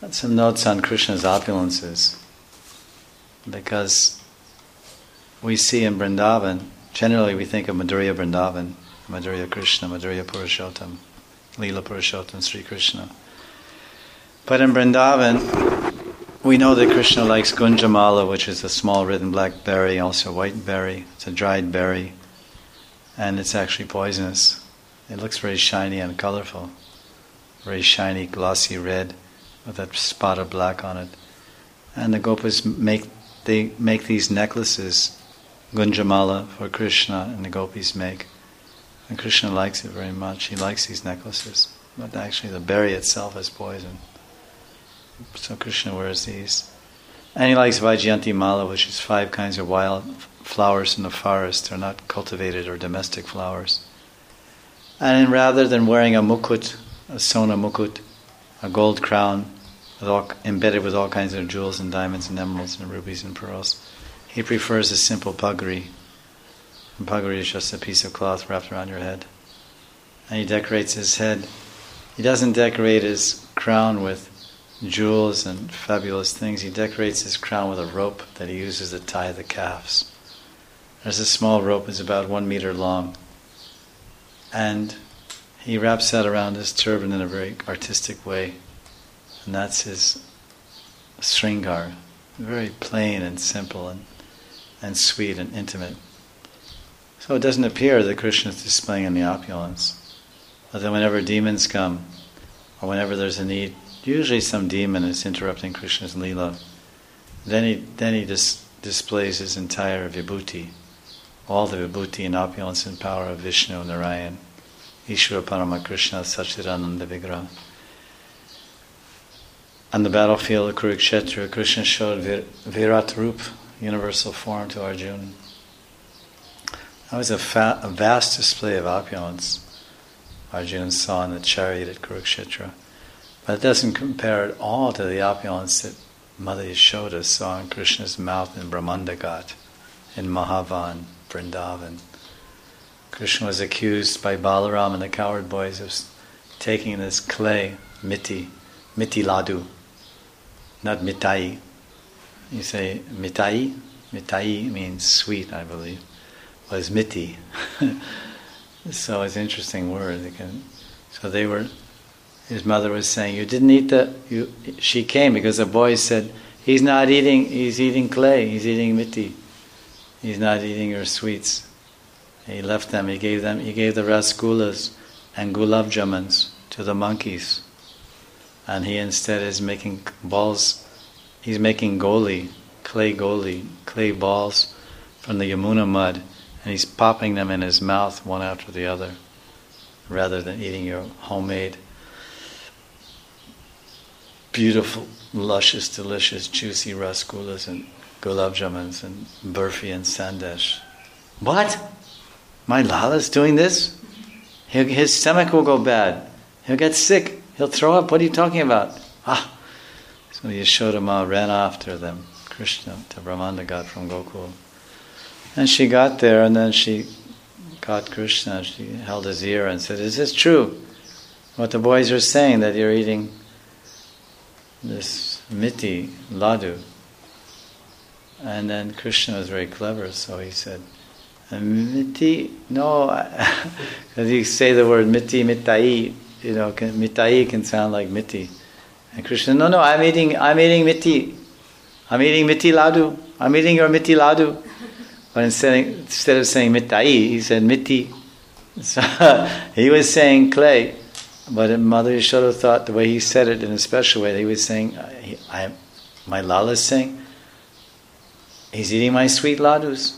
some notes on Krishna's opulences, because we see in Vrindavan, generally we think of Madhurya Vrindavan, Madhurya Krishna, Madhurya Purushottam, Leela Purushottam, Sri Krishna. But in Vrindavan, we know that Krishna likes Gunjamala, which is a small red and black berry, also a white berry. It's a dried berry, and it's actually poisonous. It looks very shiny and colorful, very shiny, glossy red, with a spot of black on it. And the Gopas make these necklaces, Gunjamala, for Krishna, and the Gopis make. And Krishna likes it very much. He likes these necklaces. But actually the berry itself is poison. So Krishna wears these. And he likes Vaijayanti Mala, which is 5 kinds of wild flowers in the forest. They're not cultivated or domestic flowers. And rather than wearing a mukut, a sona mukut, a gold crown, embedded with all kinds of jewels and diamonds and emeralds and rubies and pearls, he prefers a simple pagri. And pagri is just a piece of cloth wrapped around your head. And he decorates his head. He doesn't decorate his crown with jewels and fabulous things. He decorates his crown with a rope that he uses to tie the calves. There's a small rope, it's about 1 meter long. And he wraps that around his turban in a very artistic way. And that's his Sringar. Very plain and simple and sweet and intimate. So it doesn't appear that Krishna is displaying any opulence. But then whenever demons come, or whenever there's a need, usually some demon is interrupting Krishna's Leela, then he displays his entire vibhuti, all the vibhuti and opulence and power of Vishnu, Narayan, Ishvara Parama Krishna, Satchidananda Vigraha. On the battlefield of Kurukshetra, Krishna showed Virat Rup, universal form, to Arjuna. That was a vast display of opulence Arjuna saw in the chariot at Kurukshetra. But it doesn't compare at all to the opulence that Mother Yashoda saw in Krishna's mouth in Brahmandagat, in Mahavan, Vrindavan. Krishna was accused by Balaram and the coward boys of taking this clay, miti ladu, not mitai. You say mitai? Mitai means sweet, I believe. Well, it's miti. So it's an interesting word. His mother was saying, you didn't eat she came because the boys said, he's eating clay, he's eating miti. He's not eating your sweets. He left them, he gave the rasgullas and gulab jamans to the monkeys. And he instead is making balls, he's making clay balls from the Yamuna mud, and he's popping them in his mouth one after the other, rather than eating your homemade, beautiful, luscious, delicious, juicy rasgullas and gulab jamans and burfi and sandesh. What? My Lala's doing this? His stomach will go bad. He'll get sick. He'll throw up. What are you talking about? So Yashoda Ma ran after them, Krishna, to Brahmandagat from Gokul. And she got there, and then she caught Krishna, and she held his ear and said, is this true? What the boys are saying, that you're eating this miti, ladu. And then Krishna was very clever, so he said, miti, no, because you say the word miti, mitai, mitai can sound like miti. And Krishna, no, I'm eating miti. I'm eating miti ladu. I'm eating your miti ladu. But instead of saying mitai, he said miti. So he was saying clay. But Mother Yashoda thought the way he said it in a special way, that he was saying, my Lala is saying, he's eating my sweet ladus.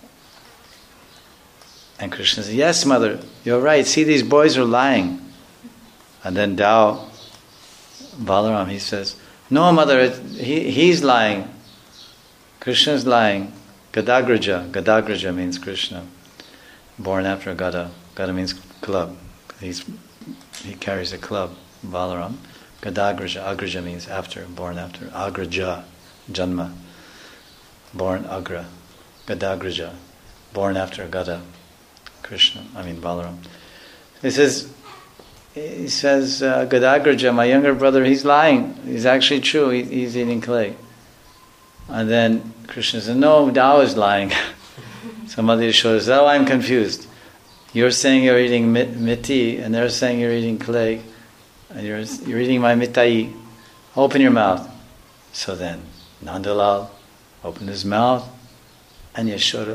And Krishna said, yes, Mother, you're right. See, these boys are lying. And then Balaram, he says, no, Mother, he's lying. Krishna's lying. Gadagraja means Krishna. Born after a Gada. Gada means club. He carries a club, Balaram. Gadagraja, Agraja means after, born after. Agraja, Janma. Born Agra. Gadagraja, born after Gada. Balaram. He says, he says, Gadagraja, my younger brother, he's lying. He's actually true. He's eating clay. And then Krishna said, no, Tao is lying. So Mother Yashoda says, oh, I'm confused. You're saying you're eating miti, and they're saying you're eating clay, and you're eating my mitai. Open your mouth. So then Nandalal opened his mouth, and Yashoda,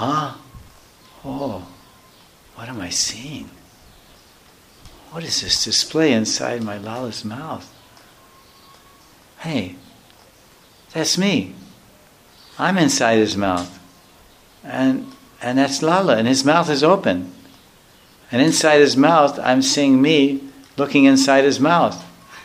oh, what am I seeing? What is this display inside my Lala's mouth? Hey, that's me. I'm inside his mouth. And that's Lala, and his mouth is open. And inside his mouth, I'm seeing me looking inside his mouth.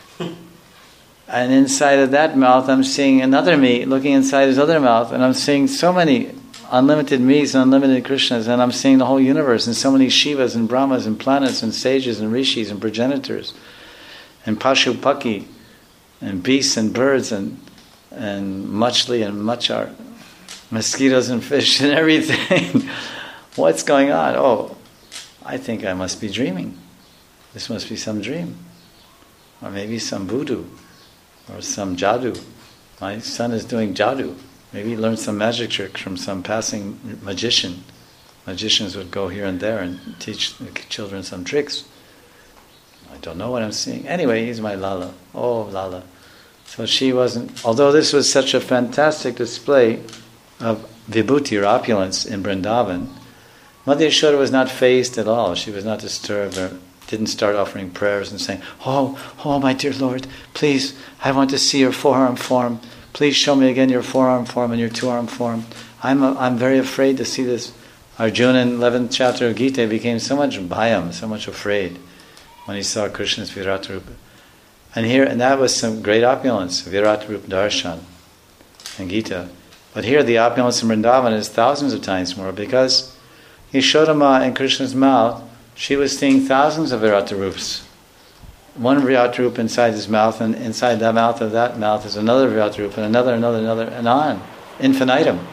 And inside of that mouth, I'm seeing another me looking inside his other mouth. And I'm seeing so many unlimited me's and unlimited Krishnas. And I'm seeing the whole universe and so many Shivas and Brahmas and planets and sages and rishis and progenitors. And Pashu Paki and beasts and birds and Machli and Machar. Mosquitoes and fish and everything. What's going on? Oh, I think I must be dreaming. This must be some dream. Or maybe some voodoo. Or some jadoo. My son is doing jadoo. Maybe he learned some magic tricks from some passing magician. Magicians would go here and there and teach the children some tricks. I don't know what I'm seeing. Anyway, he's my Lala. Oh, Lala. So she wasn't... Although this was such a fantastic display of vibhuti or opulence in Vrindavan, Mother Yashoda was not fazed at all. She was not disturbed or didn't start offering prayers and saying, oh, my dear Lord, please, I want to see your forearm form. Please show me again your forearm form and your two-arm form. I'm very afraid to see this. Arjuna in 11th chapter of Gita became so much bhayam, so much afraid when he saw Krishna's Virat Rupa. And that was some great opulence, Virat Rupa Darshan in Gita. But here the opulence in Vrindavan is thousands of times more, because Yashoda in Krishna's mouth, she was seeing thousands of Virata Rupas. One Virata Rupa inside his mouth, and inside the mouth of that mouth is another Virata Rupa, and another, and on. Infinitum.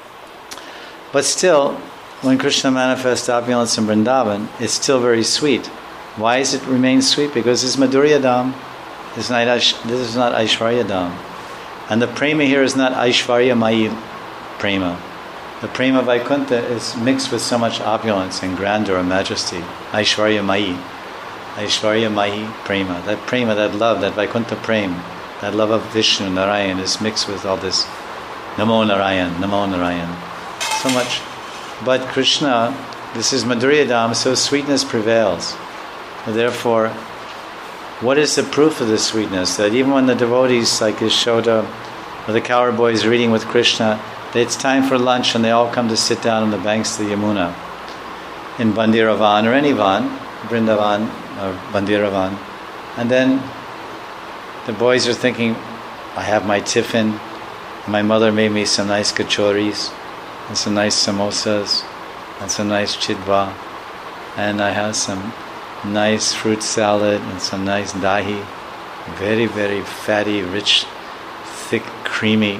But still, when Krishna manifests opulence in Vrindavan, it's still very sweet. Why does it remain sweet? Because it's Madhurya Dham. This is not Aishwarya Dham. And the prema here is not Aishwarya Mayi prema. The prema Vaikuntha is mixed with so much opulence and grandeur and majesty. Aishwarya Mayi. Aishwarya Mayi prema. That prema, that love, that Vaikuntha prema, that love of Vishnu, Narayan is mixed with all this Namo Narayan, Namo Narayan. So much. But Krishna, this is Madhurya Dham, so sweetness prevails. And therefore, what is the proof of this sweetness? That even when the devotees like Yashoda or the cowherd boys are eating with Krishna, it's time for lunch and they all come to sit down on the banks of the Yamuna in Bandiravan or any van, Vrindavan or Bandiravan. And then the boys are thinking, I have my tiffin, my mother made me some nice kachoris and some nice samosas and some nice chidva, and I have some nice fruit salad and some nice dahi, very, very fatty, rich, thick, creamy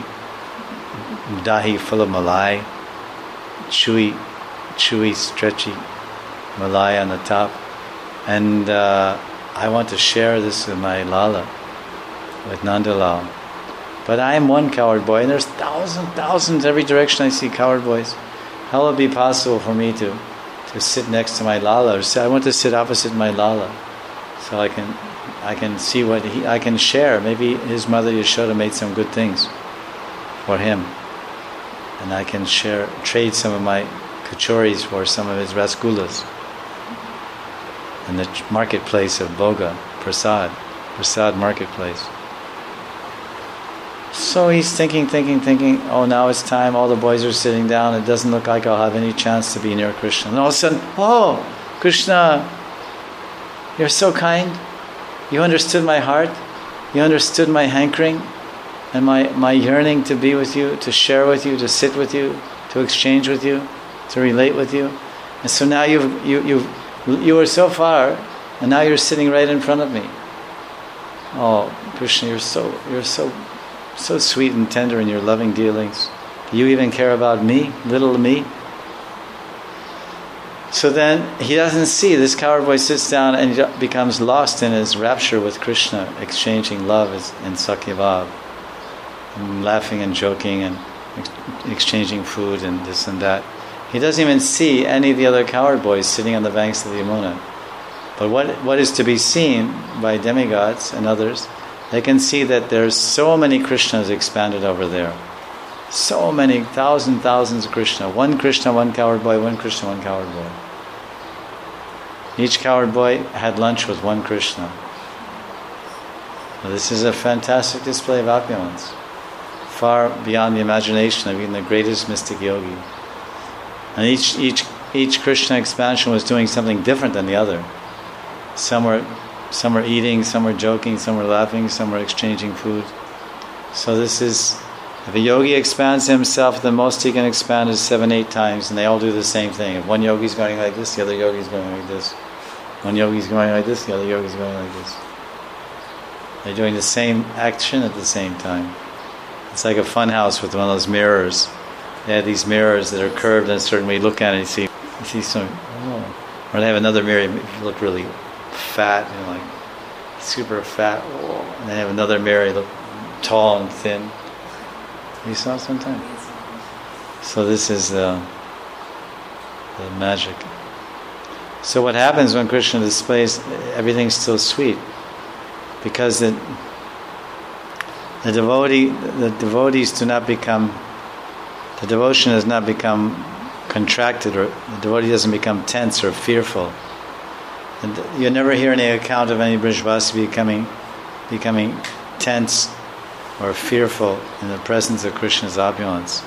dahi full of malai, chewy, stretchy malai on the top. And I want to share this with my Lala, with Nandalal. But I am one cowherd boy, and there's thousands every direction I see cowherd boys. How will it be possible for me to sit next to my Lala, or I want to sit opposite my Lala, so I can see what I can share. Maybe his mother Yashoda made some good things for him, and I can trade some of my kachoris for some of his rasgullas in the marketplace of Boga, Prasad marketplace. So he's thinking, oh, now it's time, all the boys are sitting down, it doesn't look like I'll have any chance to be near Krishna. And all of a sudden, oh, Krishna, you're so kind. You understood my heart. You understood my hankering and my yearning to be with you, to share with you, to sit with you, to exchange with you, to relate with you. And so now you were so far, and now you're sitting right in front of me. Oh, Krishna, you're so sweet and tender in your loving dealings. Do you even care about me, little me? So then he doesn't see, this coward boy sits down and he becomes lost in his rapture with Krishna, exchanging love in Sakyabhav, and laughing and joking and exchanging food and this and that. He doesn't even see any of the other coward boys sitting on the banks of the Yamuna. But what is to be seen by demigods and others, they can see that there's so many Krishnas expanded over there. So many, thousands of Krishna. One coward boy, one Krishna, one coward boy. Each coward boy had lunch with one Krishna. Now, this is a fantastic display of opulence, far beyond the imagination of even the greatest mystic yogi. And each Krishna expansion was doing something different than the other. Some were eating, some were joking, some were laughing, some were exchanging food. So this is, if a yogi expands himself, the most he can expand is 7-8 times, and they all do the same thing. If one yogi is going like this, the other yogi is going like this. One yogi is going like this, the other yogi is going like this. They're doing the same action at the same time. It's like a fun house with one of those mirrors. They have these mirrors that are curved in a certain way. You look at it, you see some. Oh. Or they have another mirror. If you look really fat, like super fat. Oh. And they have another mirror. You look tall and thin. You saw it sometime. So this is the magic. So what happens when Krishna displays, everything's still sweet, because the devotees do not become. The devotion does not become contracted, or the devotee doesn't become tense or fearful. And you never hear any account of any Brajvasi becoming tense or fearful in the presence of Krishna's opulence.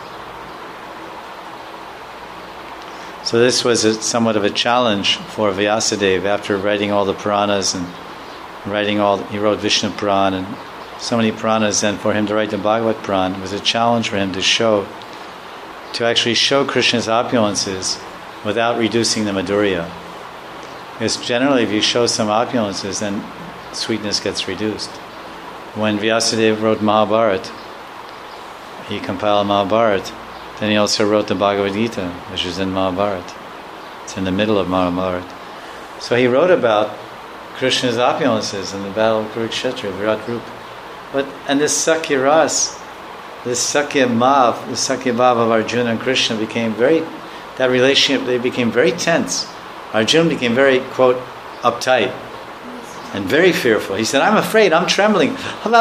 So this was somewhat of a challenge for Vyasadeva after writing all the Puranas and he wrote Vishnu Purana and so many Puranas, and for him to write the Bhagavad Purana was a challenge for him to actually show Krishna's opulences without reducing the Madhurya. Because generally if you show some opulences, then sweetness gets reduced. When Vyasadeva wrote Mahabharata, he compiled Mahabharata, then he also wrote the Bhagavad Gita, which is in Mahabharata. It's in the middle of Mahabharata. So he wrote about Krishna's opulences in the battle of Kurukshetra, Virat Rupa. And this Sakya Ras, this Sakya Bhav, the Sakya Bhav of Arjuna and Krishna that relationship, they became very tense. Arjuna became very, quote, uptight and very fearful. He said, I'm afraid, I'm trembling.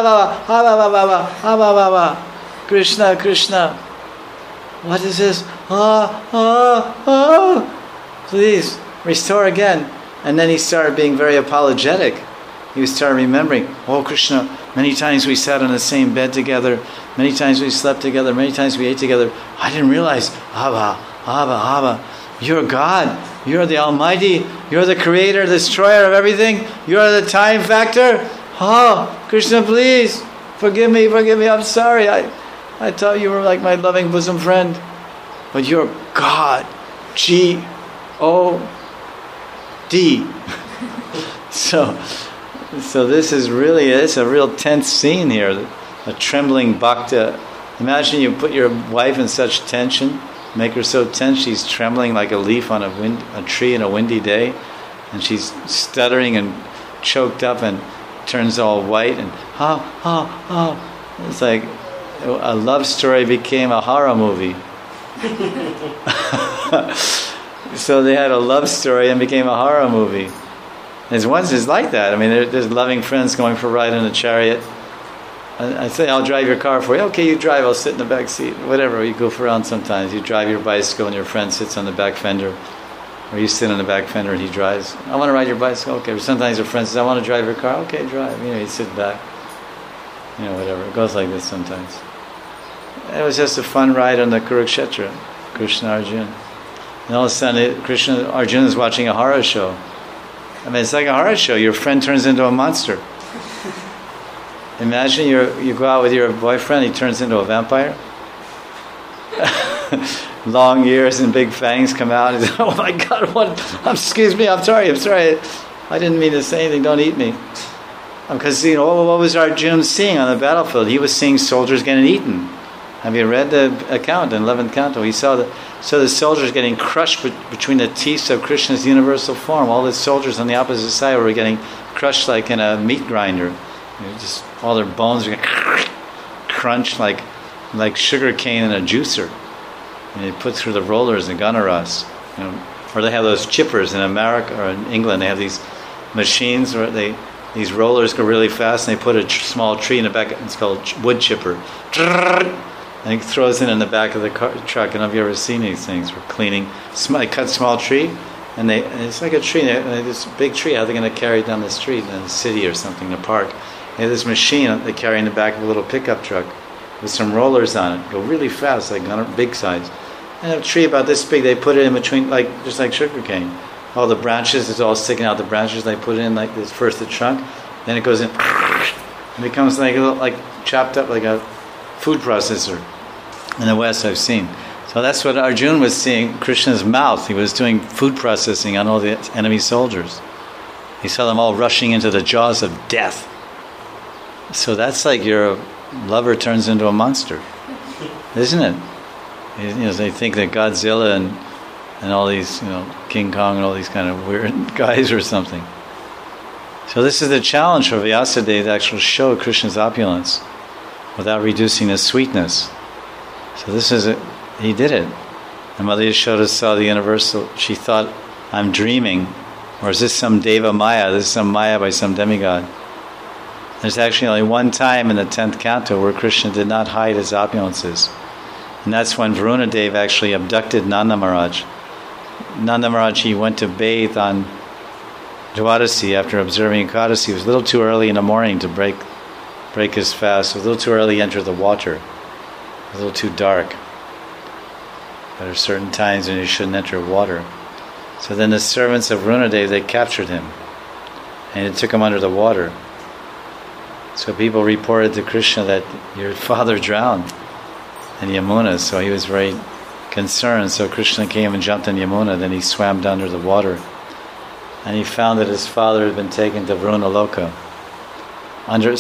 Krishna, Krishna. What is this? Please, restore again. And then he started being very apologetic. He started remembering, oh Krishna, many times we sat on the same bed together, many times we slept together, many times we ate together. I didn't realize, Abba, you're God, you're the Almighty, you're the Creator, Destroyer of everything, you're the time factor. Oh, Krishna, please, forgive me, I'm sorry. I thought you were like my loving bosom friend, but you're God, G-O-D. So this is really, it's a real tense scene here, a trembling bhakta. Imagine you put your wife in such tension, make her so tense she's trembling like a leaf on a tree in a windy day, and she's stuttering and choked up and turns all white and It's like a love story became a horror movie. So they had a love story and became a horror movie. There's ones that's like that. I mean, there's loving friends going for a ride in a chariot. I say, I'll drive your car for you. Okay, you drive, I'll sit in the back seat. Whatever, you goof around sometimes. You drive your bicycle and your friend sits on the back fender. Or you sit on the back fender and he drives. I want to ride your bicycle. Okay, or sometimes your friend says, I want to drive your car. Okay, drive. You sit back. Whatever. It goes like this sometimes. It was just a fun ride on the Kurukshetra, Krishna Arjuna. And all of a sudden, Arjuna is watching a horror show. I mean, it's like a horror show. Your friend turns into a monster. Imagine you go out with your boyfriend, he turns into a vampire. Long ears and big fangs come out. He's like, oh my God, what? Excuse me, I'm sorry. I didn't mean to say anything, don't eat me. Because, what was Arjuna seeing on the battlefield? He was seeing soldiers getting eaten. Have you read the account in 11th canto? He saw the soldiers getting crushed between the teeth of Krishna's universal form. All the soldiers on the opposite side were getting crushed like in a meat grinder. Just all their bones were crunched like sugar cane in a juicer. And they put through the rollers and gunaras. Or they have those chippers in America or in England. They have these machines where these rollers go really fast, and they put a small tree in the back. It's called wood chipper. And he throws it in the back of the truck. And have you ever seen these things? For cleaning. They cut a small tree, and it's like a tree. This big tree. How are they going to carry it down the street in a city or something, in a park? They have this machine they carry in the back of a little pickup truck with some rollers on it. Go really fast, like on a big size. And a tree about this big, they put it in between, just like sugar cane. All the branches, it's all sticking out the branches. They put it in like this, first the trunk, then it goes in, and becomes like chopped up like a food processor. In the West, I've seen. So that's what Arjuna was seeing. Krishna's mouth. He was doing food processing on all the enemy soldiers. He saw them all rushing into the jaws of death. So that's like your lover turns into a monster, isn't it? They think that Godzilla and all these, King Kong and all these kind of weird guys or something. So this is the challenge for Vyasadeva to actually show Krishna's opulence without reducing his sweetness. So this is it. He did it. And Mother Yashoda saw the universal. She thought, I'm dreaming. Or is this some Deva Maya? This is some Maya by some demigod. There's actually only one time in the 10th canto where Krishna did not hide his opulences. And that's when Varunadeva actually abducted Nanda Maharaj. Nanda Maharaj, he went to bathe on Dwadasi after observing Ekadasi. It was a little too early in the morning to break his fast. It was a little too early to enter the water. A little too dark. There are certain times when you shouldn't enter water. So then the servants of Varunadeva, they captured him. And they took him under the water. So people reported to Krishna that your father drowned in Yamuna. So he was very concerned. So Krishna came and jumped in Yamuna. Then he swam under the water. And he found that his father had been taken to Varuna Loka. Under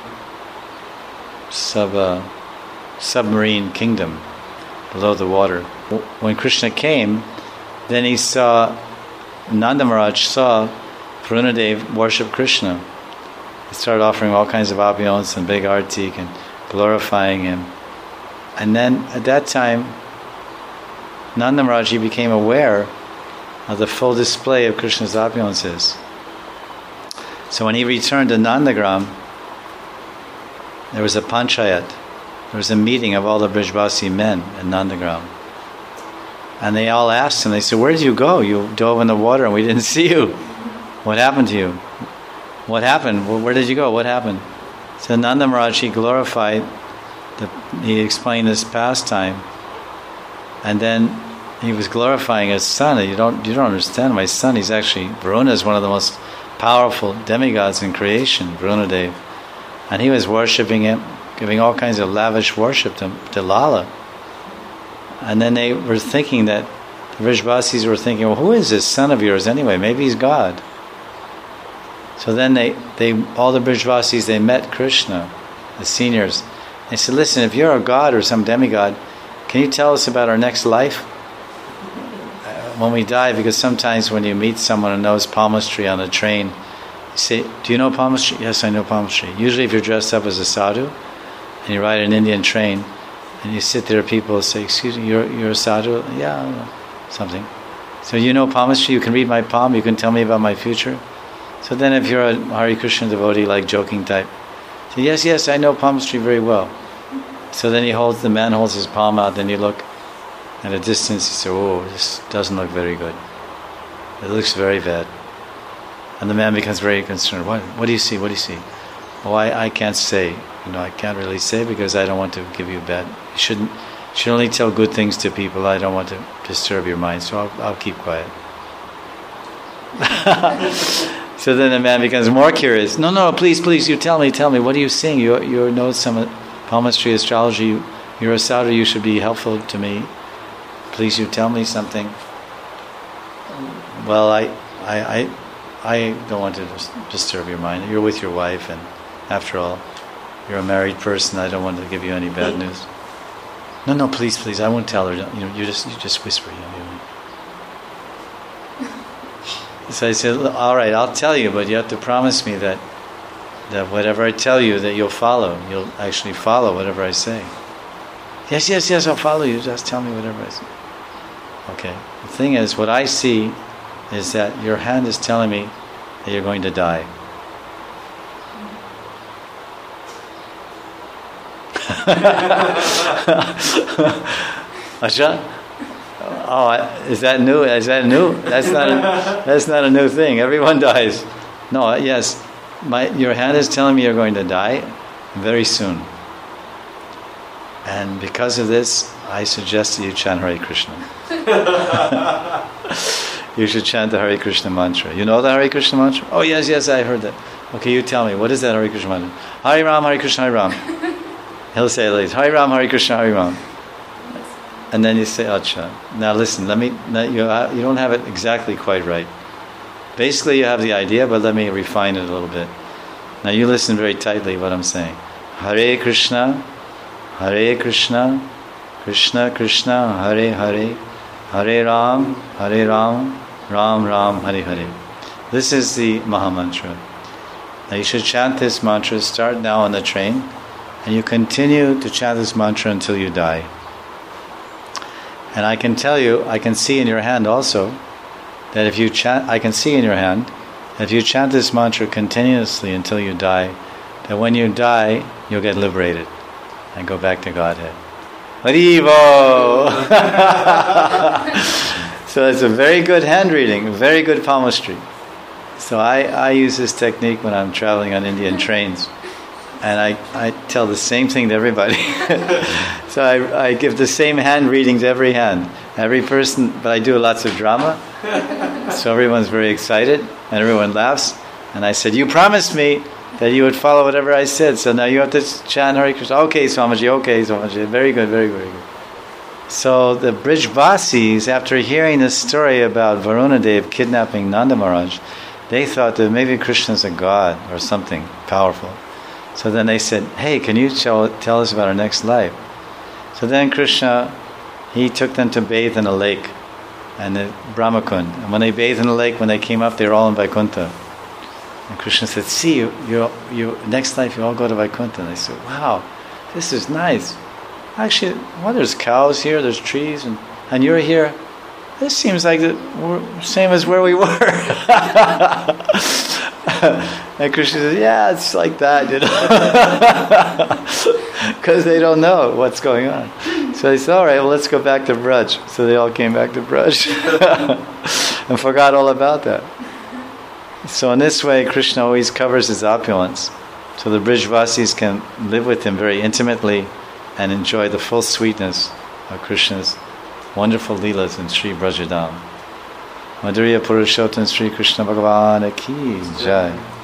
submarine kingdom below the water. When Krishna came, then he saw, Nanda Maharaj saw Varunadeva worship Krishna. He started offering all kinds of opulence and big artik and glorifying him. And then at that time, Nanda Maharaj, he became aware of the full display of Krishna's opulences. So when he returned to Nandagram, there was a panchayat. There was a meeting of all the Brijvasi men in Nandagram. And they all asked him, they said, where did you go? You dove in the water and we didn't see you. What happened to you? What happened? Where did you go? What happened? So Nanda Maharaj, he glorified, he explained this pastime. And then he was glorifying his son. You don't understand. My son, he's actually, Varuna is one of the most powerful demigods in creation, Varunadeva. And he was worshipping him, giving all kinds of lavish worship to Lala. And then they were thinking that, the Vrijvasis were thinking, well, who is this son of yours anyway? Maybe he's God. So then they all the Brijvasis, they met Krishna, the seniors. They said, listen, if you're a god or some demigod, can you tell us about our next life? When we die, because sometimes when you meet someone who knows palmistry on a train, you say, do you know palmistry? Yes, I know palmistry. Usually if you're dressed up as a sadhu, and you ride an Indian train, and you sit there, people say, excuse me, you're a sadhu? Yeah, something. So you know palmistry, you can read my palm, you can tell me about my future? So then if you're a Hare Krishna devotee, like joking type, say, yes, I know palmistry very well. So then the man holds his palm out, then you look at a distance, you say, oh, this doesn't look very good. It looks very bad. And the man becomes very concerned. What do you see? What do you see? Oh, I can't say. I can't really say because I don't want to give you bad. You should only tell good things to people. I don't want to disturb your mind, so I'll keep quiet. So then the man becomes more curious. No, please, you tell me. What are you seeing? You know some palmistry, astrology. You're a sadhu. You should be helpful to me. Please, you tell me something. Well, I don't want to disturb your mind. You're with your wife, and after all, you're a married person. I don't want to give you any bad news. No, please, I won't tell her. You just whisper. So I said, all right, I'll tell you, but you have to promise me that whatever I tell you, that you'll follow. You'll actually follow whatever I say. Yes, I'll follow you. Just tell me whatever I say. Okay. The thing is, what I see is that your hand is telling me that you're going to die. Asha? Oh, is that new? That's not a new thing. Everyone dies. No, yes. Your hand is telling me you're going to die very soon. And because of this, I suggest that you chant Hare Krishna. You should chant the Hare Krishna mantra. You know the Hare Krishna mantra? Oh, yes, I heard that. Okay, you tell me. What is that Hare Krishna mantra? Hare Ram, Hare Krishna, Hare Ram. He'll say it later. Hare Ram, Hare Krishna, Hare Ram. And then you say, Acha. Now listen, you don't have it exactly quite right. Basically you have the idea, but let me refine it a little bit. Now you listen very tightly what I'm saying. Hare Krishna, Krishna Krishna, Hare Hare, Hare Ram, Ram Ram, Hare Hare. This is the Mahamantra. Now you should chant this mantra, start now on the train, and you continue to chant this mantra until you die. And I can tell you, I can see in your hand also, that if you chant, I can see in your hand, that if you chant this mantra continuously until you die, that when you die, you'll get liberated and go back to Godhead. Haribo! So it's a very good hand reading, very good palmistry. So I use this technique when I'm traveling on Indian trains. And I tell the same thing to everybody. So I give the same hand reading to every hand. Every person, but I do lots of drama. So everyone's very excited and everyone laughs. And I said, you promised me that you would follow whatever I said. So now you have to chant Hare Krishna. Okay, Swamiji. Very good, very good. So the Brijvasis, after hearing this story about Varunadev kidnapping Nanda Maharaj, they thought that maybe Krishna's a god or something powerful. So then they said, hey, can you tell us about our next life? So then Krishna, he took them to bathe in a lake, and the Brahmakund. And when they bathed in the lake, when they came up, they were all in Vaikuntha. And Krishna said, see, you next life you all go to Vaikuntha. And they said, wow, this is nice. Actually, well, there's cows here, there's trees, and you're here. This seems like we're same as where we were. And Krishna says, yeah, it's like that, because they don't know what's going on. So they said, all right, well, let's go back to Braj. So they all came back to Braj and forgot all about that. So in this way, Krishna always covers his opulence, so the Brijvasis can live with him very intimately and enjoy the full sweetness of Krishna's wonderful leelas in Sri Brajadam. Madhurya Purushottam Sri Krishna Bhagavan Ki Jai.